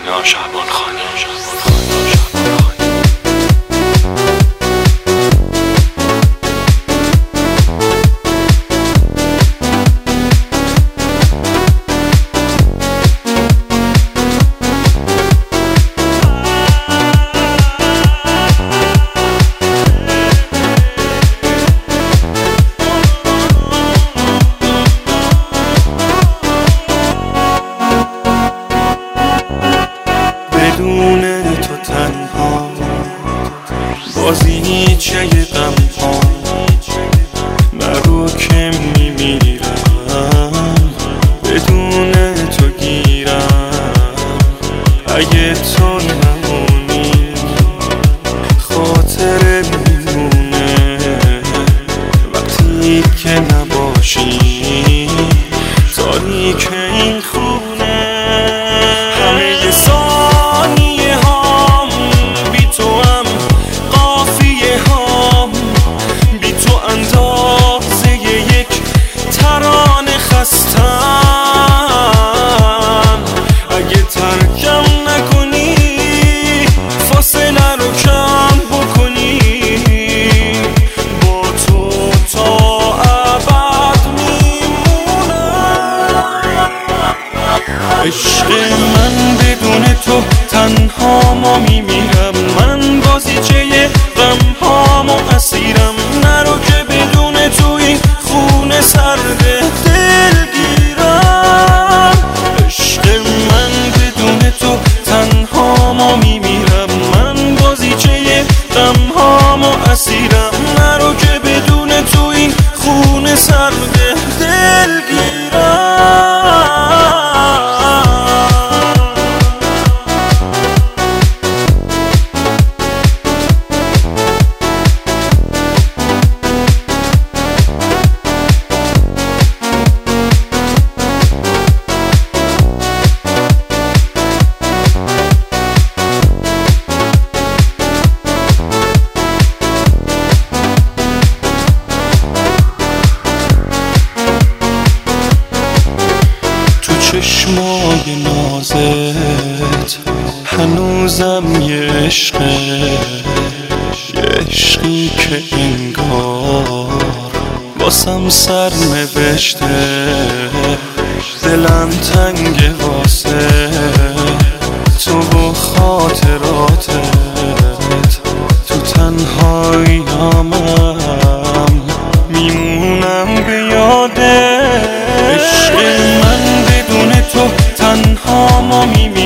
سینا شعبانخانی. بدون تو تنها بازیچه غم ها نرو که میمیرم، بدون تو گیرم. اگه تو نمونی خاطر میمونه، وقتی که نباشی تاریک این خونه. همه ثانیه هام بی تو هم، قافیه هام بی تو اندازه یک ترانه خستم. اگه ترکم نکنی فاصله رو کم بکنی، با تو تا ابد میمونم. عشق من بدون تو تنها ما میمیرم، من بازیچه غم هام و اسیرم. نرو که بدون تو این خونه سرده دلگیرم. عشق من بدون تو تنها ما میمیرم، من بازیچه غم هام و اسیرم. نرو که بدون تو این خونه سرده دلگیرم. چشمای نازت هنوزم یه عشقه، یه عشقی که انگار واسم سر نوشته. دلم تنگ واسه تو و خاطراتت، تو تنهاییامم میمونم به یاده. عشق من بدون تو تنها ما میمیرم،